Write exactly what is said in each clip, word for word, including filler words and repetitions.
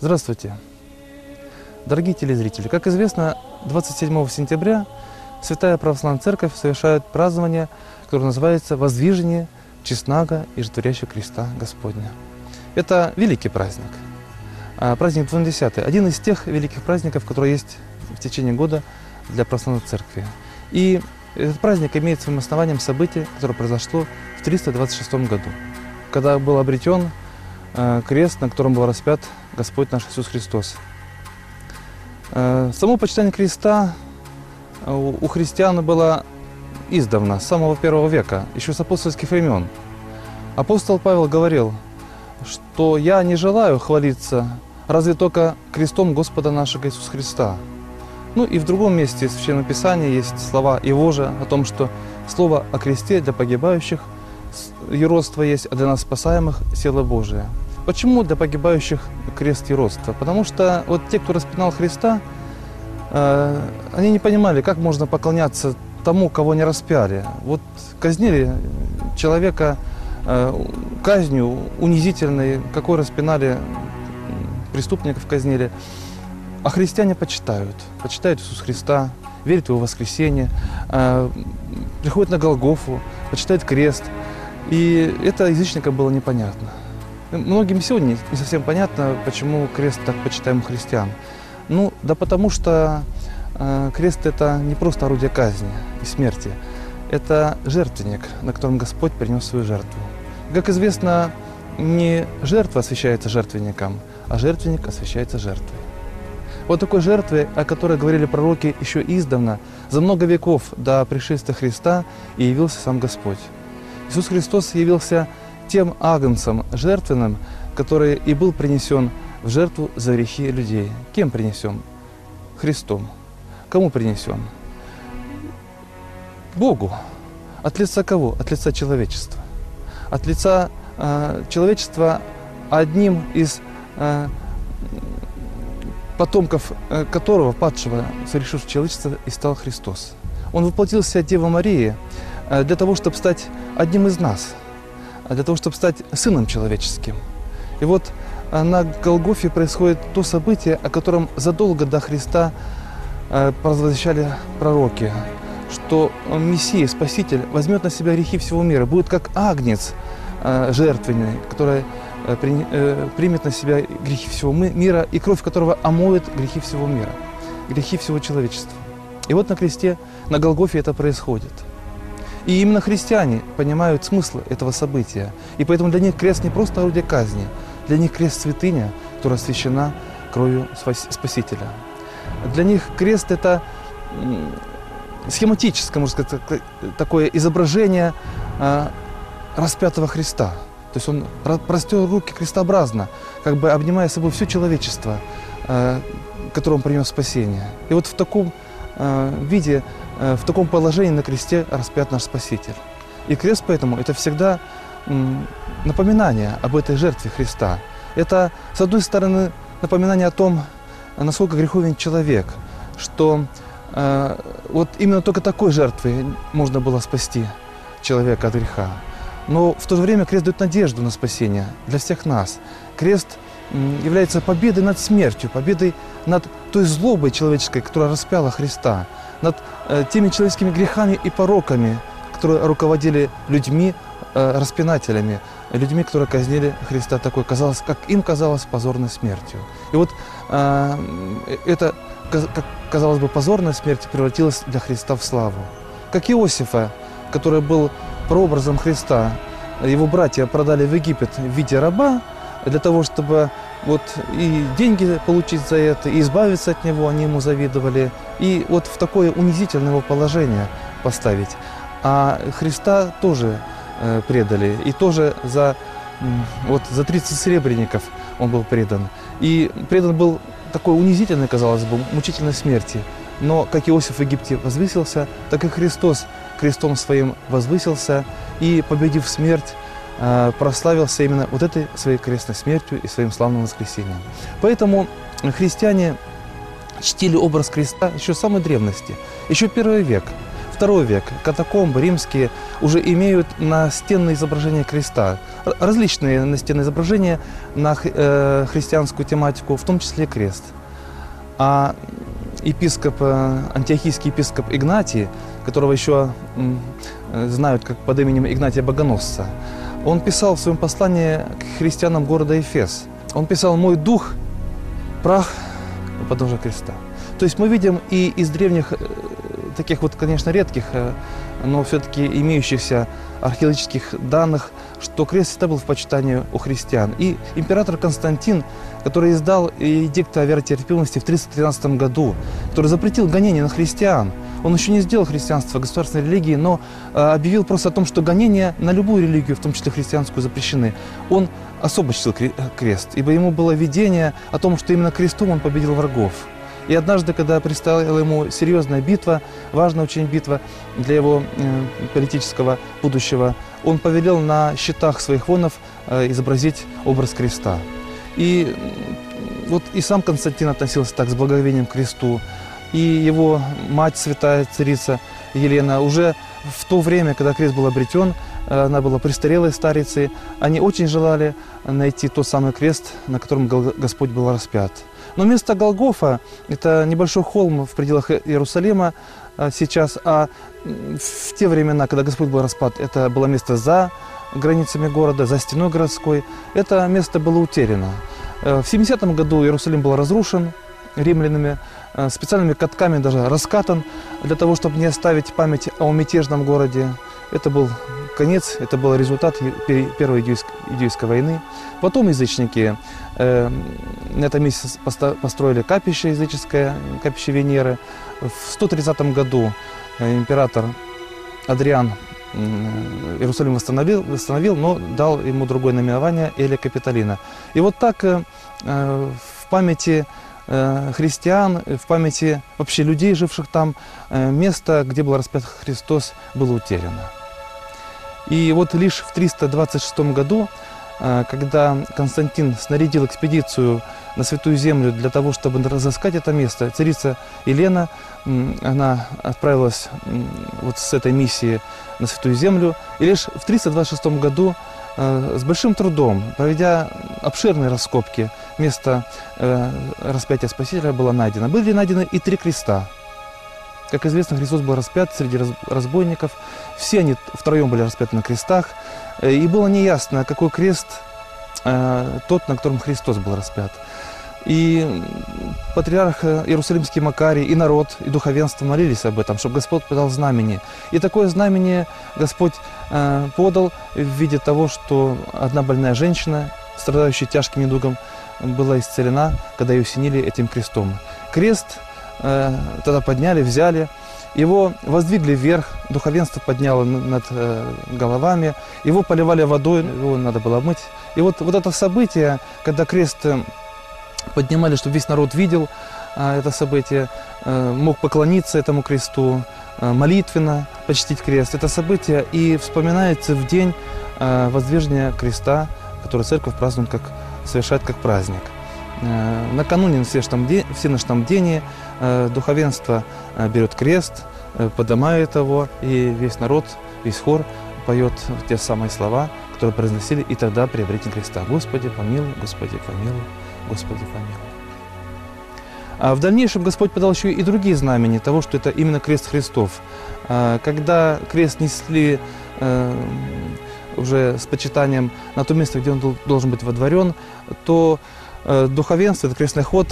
Здравствуйте, дорогие телезрители! Как известно, двадцать седьмого сентября Святая Православная Церковь совершает празднование, которое называется «Воздвижение честного и животворящего креста Господня». Это великий праздник, праздник двунадесятый, один из тех великих праздников, которые есть в течение года для Православной Церкви. И этот праздник имеет своим основанием событие, которое произошло в триста двадцать шестом году, когда был обретен крест, на котором был распят Господь наш Иисус Христос. Само почитание креста у христиан было издавна, с самого первого века, еще с апостольских времен. Апостол Павел говорил, что «я не желаю хвалиться разве только крестом Господа нашего Иисуса Христа». Ну и в другом месте в Священном Писании есть слова Его же о том, что слово о кресте для погибающих юродство есть, а для нас спасаемых сила Божия. Почему для погибающих крест юродства? Потому что вот те, кто распинал Христа, э, они не понимали, как можно поклоняться тому, кого не распяли. Вот казнили человека э, казнью унизительной, какой распинали, преступников казнили. А христиане почитают, почитают Иисуса Христа, верят в Его воскресение, э, приходят на Голгофу, почитают крест. И это язычникам было непонятно. Многим сегодня не совсем понятно, почему крест так почитаем у христиан. Ну, да потому что э, крест – это не просто орудие казни и смерти. Это жертвенник, на котором Господь принес свою жертву. Как известно, не жертва освящается жертвенником, а жертвенник освящается жертвой. Вот такой жертвой, о которой говорили пророки еще издавна, за много веков до пришествия Христа и явился сам Господь. Иисус Христос явился тем агнцем жертвенным, который и был принесен в жертву за грехи людей. Кем принесен? Христом. Кому принесен? Богу. От лица кого? От лица человечества. От лица э, человечества одним из э, потомков э, которого, падшего, совершившего человечество, и стал Христос. Он воплотился от Девы Марии э, для того, чтобы стать одним из нас, для того, чтобы стать Сыном Человеческим. И вот на Голгофе происходит то событие, о котором задолго до Христа провозвещали пророки, что Мессия, Спаситель, возьмет на себя грехи всего мира, будет как агнец жертвенный, который примет на себя грехи всего мира, и кровь которого омоет грехи всего мира, грехи всего человечества. И вот на кресте, на Голгофе это происходит. И именно христиане понимают смысл этого события. И поэтому для них крест не просто орудие казни, для них крест святыня, которая освящена кровью Спасителя. Для них крест – это схематическое, можно сказать, такое изображение распятого Христа. То есть он простер руки крестообразно, как бы обнимая собой все человечество, которому он принес спасение. И вот в таком виде, в таком положении на кресте распят наш Спаситель. И крест поэтому это всегда напоминание об этой жертве Христа. Это, с одной стороны, напоминание о том, насколько греховен человек, что э, вот именно только такой жертвой можно было спасти человека от греха. Но в то же время крест дает надежду на спасение для всех нас. Крест является победой над смертью, победой над той злобой человеческой, которая распяла Христа, над э, теми человеческими грехами и пороками, которые руководили людьми, э, распинателями, людьми, которые казнили Христа такой, казалось, как им казалось, позорной смертью. И вот э, это, как казалось бы, позорная смерть превратилась для Христа в славу. Как Иосифа, который был прообразом Христа, его братья продали в Египет в виде раба, для того, чтобы вот и деньги получить за это, и избавиться от него, они ему завидовали, и вот в такое унизительное его положение поставить. А Христа тоже э, предали, и тоже за, вот, за тридцать серебряников он был предан. И предан был такой унизительной, казалось бы, мучительной смерти. Но как Иосиф в Египте возвысился, так и Христос крестом своим возвысился и, победив смерть, прославился именно вот этой своей крестной смертью и своим славным воскресением. Поэтому христиане чтили образ креста еще с самой древности, еще первый век. второй век. Катакомбы римские уже имеют настенные изображения креста. Различные настенные изображения на э, христианскую тематику, в том числе крест. А епископ, антиохийский епископ Игнатий, которого еще э, знают как под именем Игнатия Богоносца, он писал в своем послании к христианам города Эфес. Он писал: «Мой дух – прах у подножия креста». То есть мы видим и из древних, таких вот, конечно, редких, но все-таки имеющихся археологических данных, что крест всегда был в почитании у христиан. И император Константин, который издал эдикт о веротерпимости в триста тринадцатом году, который запретил гонения на христиан, он еще не сделал христианство государственной религией, но объявил просто о том, что гонения на любую религию, в том числе христианскую, запрещены. Он особо чтил крест, ибо ему было видение о том, что именно крестом он победил врагов. И однажды, когда предстояла ему серьезная битва, важная очень битва для его э, политического будущего, он повелел на щитах своих воинов э, изобразить образ креста. И вот и сам Константин относился так с благоговением к кресту, и его мать, святая царица Елена, уже в то время, когда крест был обретен, она была престарелой старицей, они очень желали найти тот самый крест, на котором Господь был распят. Но место Голгофа – это небольшой холм в пределах Иерусалима сейчас, а в те времена, когда Господь был распят, это было место за границами города, за стеной городской. Это место было утеряно. В семидесятом году Иерусалим был разрушен римлянами, специальными катками даже раскатан, для того, чтобы не оставить память о мятежном городе. Это был конец, это был результат Первой Иудейской войны. Потом язычники э, на этом месте построили капище языческое, капище Венеры. В сто тридцатом году император Адриан Иерусалим восстановил, восстановил, но дал ему другое наименование – Элия Капитолина. И вот так э, в памяти христиан, в памяти вообще людей, живших там, место, где был распят Христос, было утеряно. И вот лишь в триста двадцать шестом году, когда Константин снарядил экспедицию на Святую Землю для того, чтобы разыскать это место, царица Елена, она отправилась вот с этой миссией на Святую Землю, и лишь в триста двадцать шестом году с большим трудом, проведя обширные раскопки, место распятия Спасителя было найдено. Были найдены и три креста. Как известно, Христос был распят среди разбойников. Все они втроем были распяты на крестах. И было неясно, какой крест тот, на котором Христос был распят. И патриарх Иерусалимский Макарий, и народ, и духовенство молились об этом, чтобы Господь подал знамение. И такое знамение Господь э, подал в виде того, что одна больная женщина, страдающая тяжким недугом, была исцелена, когда ее осенили этим крестом. Крест э, тогда подняли, взяли, его воздвигли вверх, духовенство подняло над э, головами, его поливали водой, его надо было обмыть. И вот, вот это событие, когда крест поднимали, чтобы весь народ видел а, это событие, а, мог поклониться этому кресту, а, молитвенно почтить крест. Это событие и вспоминается в день а, воздвижения креста, который церковь празднует, как, совершает как праздник. А, накануне на всеночном дении а, духовенство а, берет крест, а, поднимает его, и весь народ, весь хор поет те самые слова, которые произносили и тогда при обретении креста. «Господи, помилуй, Господи, помилуй, Господи, помилуй». А в дальнейшем Господь подал еще и другие знамения того, что это именно крест Христов. Когда крест несли уже с почитанием на то место, где он должен быть водворен, то духовенство, это крестный ход,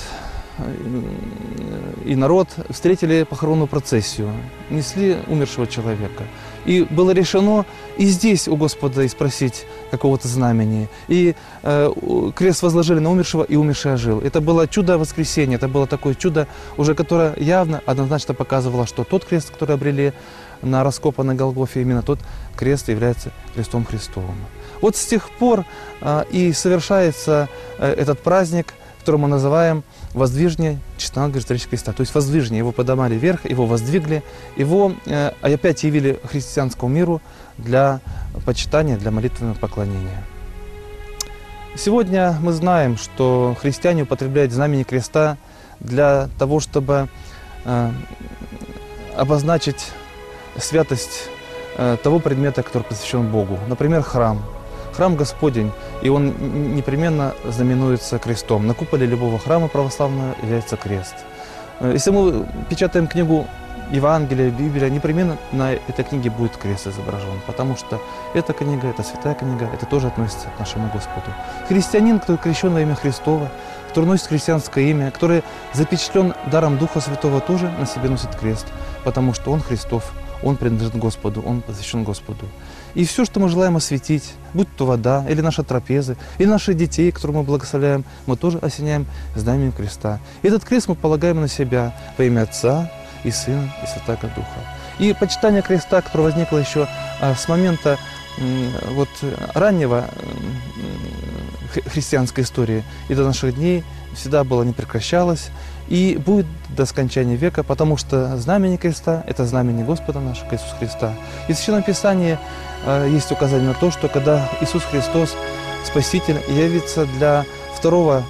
и народ встретили похоронную процессию, несли умершего человека. И было решено и здесь у Господа спросить какого-то знамения. И э, крест возложили на умершего, и умерший ожил. Это было чудо воскресения, это было такое чудо, уже которое явно, однозначно показывало, что тот крест, который обрели на раскопанной Голгофе, именно тот крест является крестом Христовым. Вот с тех пор э, и совершается э, этот праздник, который мы называем воздвижение честного исторического креста. То есть воздвижение, его поднимали вверх, его воздвигли, его э, опять явили христианскому миру для почитания, для молитвенного поклонения. Сегодня мы знаем, что христиане употребляют знамение креста для того, чтобы э, обозначить святость э, того предмета, который посвящен Богу. Например, храм. Храм Господень, и он непременно знаменуется крестом. На куполе любого храма православного является крест. Если мы печатаем книгу Евангелия, Библия, непременно на этой книге будет крест изображен, потому что эта книга, это святая книга, это тоже относится к нашему Господу. Христианин, который крещен во имя Христово, который носит христианское имя, который запечатлен даром Духа Святого, тоже на себе носит крест, потому что он Христов, он принадлежит Господу, он посвящен Господу. И все, что мы желаем осветить, будь то вода, или наши трапезы, или наших детей, которых мы благословляем, мы тоже осеняем знаменем креста. И этот крест мы полагаем на себя во имя Отца и Сына и Святаго Духа. И почитание креста, которое возникло еще а, с момента м, вот, раннего м, христианской истории и до наших дней, всегда было, не прекращалось и будет до скончания века, потому что знамение креста – это знамение Господа нашего Иисуса Христа. И в Священном Писании э, есть указание на то, что когда Иисус Христос, Спаситель, явится для второго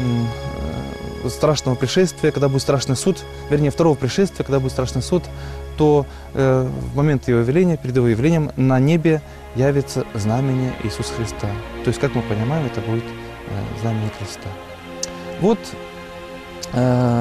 э, страшного пришествия, когда будет страшный суд, вернее, второго пришествия, когда будет страшный суд, то э, в момент Его явления, перед Его явлением, на небе явится знамение Иисуса Христа. То есть, как мы понимаем, это будет э, знамение креста. Вот э,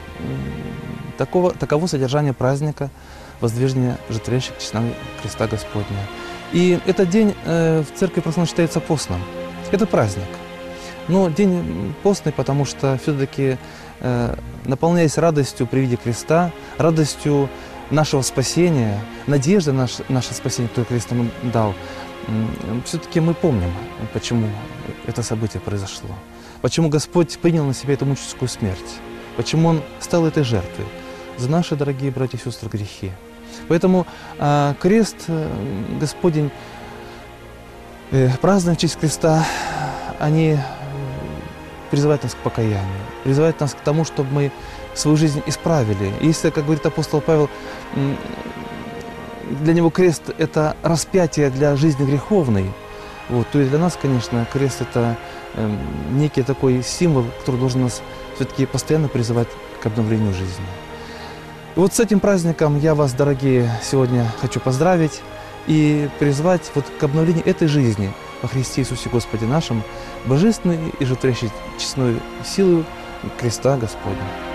такого, таково содержание праздника воздвижения жертвеннического честного креста Господня. И этот день э, в церкви просто считается постным. Это праздник. Но день постный, потому что все-таки, э, наполняясь радостью при виде креста, радостью нашего спасения, надежды на наше, наше спасение, которое крест нам дал, э, все-таки мы помним, почему это событие произошло. Почему Господь принял на себя эту мучительскую смерть? Почему Он стал этой жертвой за наши, дорогие братья и сестры, грехи? Поэтому э, крест э, Господень, э, празднование в честь креста, они призывают нас к покаянию, призывают нас к тому, чтобы мы свою жизнь исправили. И если, как говорит апостол Павел, э, для него крест – это распятие для жизни греховной, вот, то и для нас, конечно, крест – это э, некий такой символ, который должен нас все-таки постоянно призывать к обновлению жизни. И вот с этим праздником я вас, дорогие, сегодня хочу поздравить и призвать вот к обновлению этой жизни во Христе Иисусе Господе нашем, божественной и жертвеннической честной силой креста Господня.